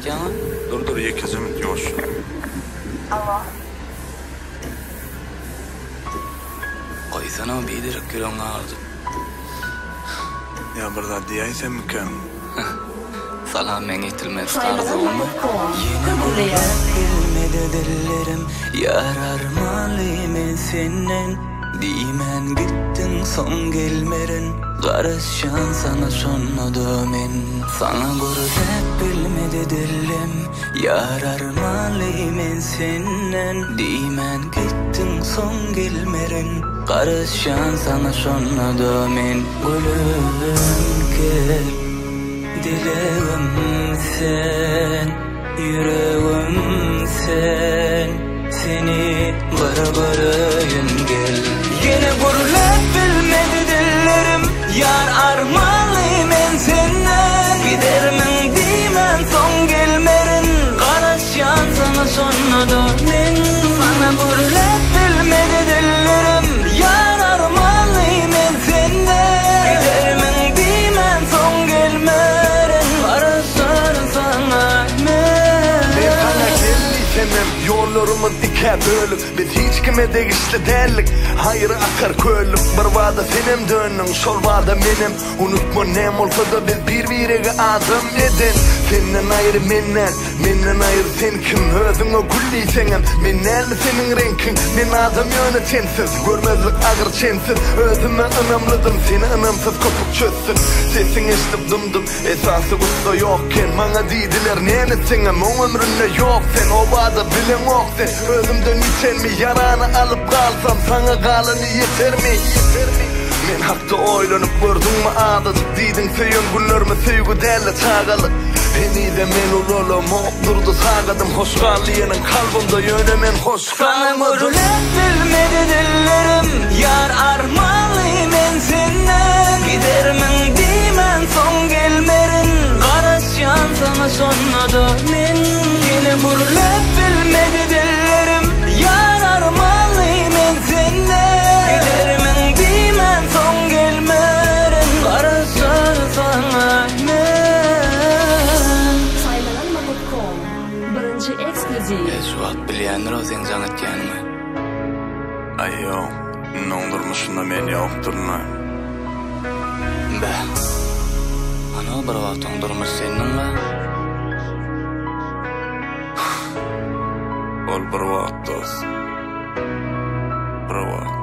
etýän? Dur yekizim ýoş. Alo. Goýsana bidirek gürüň ağrıdy. Ya birda diýäýsen miken? Salam men etilmez Saymadan tarzımy. Mahmut Yine bilmedi dillerim, yarar men senden. Diýmen gittin son gelmerin, garışan sana sonnadı men. Sana gurzep bilmedi dillim, yarar men senden. Diýmen gittin son gelmerin, garışan sana sonnadı men. Gülüm gel, dileğim sen, yüreğim sen. Seni barbarayın gel. Yine gurbet bilmedi dillerim, yar armanlıyım men senden. Gidermin diýmen son gelmerin, garaşýan sana sonnadı men. Sana gurbet bilmedi dillerim, yar armanlıyım men senden. Gidermin diýmen son gelmerin, garaşýan sana men. Bana geldiysem yollarımız diker bölüp biz hiç kime değişli derlik. Hayır akar köylük bir vada senem dönüm, şol vada menem. Unutma nem olsa da biz birbirine adım edin. Senden ayrı menden ayrı sen kim? Özüne gülliysenem menen senin renkin. Men adam yönetensiz, görmezlik ağır çensiz. Özüme ınamladım, seni ınamsız kopuk çözsün. Sesin eşlip dımdım, esası usta yokken. Bana deydiler nenesenem, o ömründe yok sen. O vada bilen ok sen. Özümden içen mi yaranı alıp kalsam, sana kalanı yeter mi? Men hakda oylanyp gördüňmi adadyk diýdiň söýen günlerime söýgü däle tagaly. Beni de men ulolam durdy sagadym hoşgallygynyň kalbymda ýönemen hoş. Sana gurbet bilmedi dillerim, yar armanlıyım men senden. Gidermin diýmen son gelmerin, garaşýan sana sonnadı men. Yine gurbet bilmedi dillerim, yar armanlıyım men senden. Gidermin diýmen son gelmerin, garaşýan sana men. Saymadan Mahmut birinci ekskluziv. Şuat bilýändir o sen jaň etýänmi? Aýyo, nondurmuşunda men ýokdurma. Bä. Ana bir wagt ondurmuş seninle. Ol bir wagt dost. Bir wagt.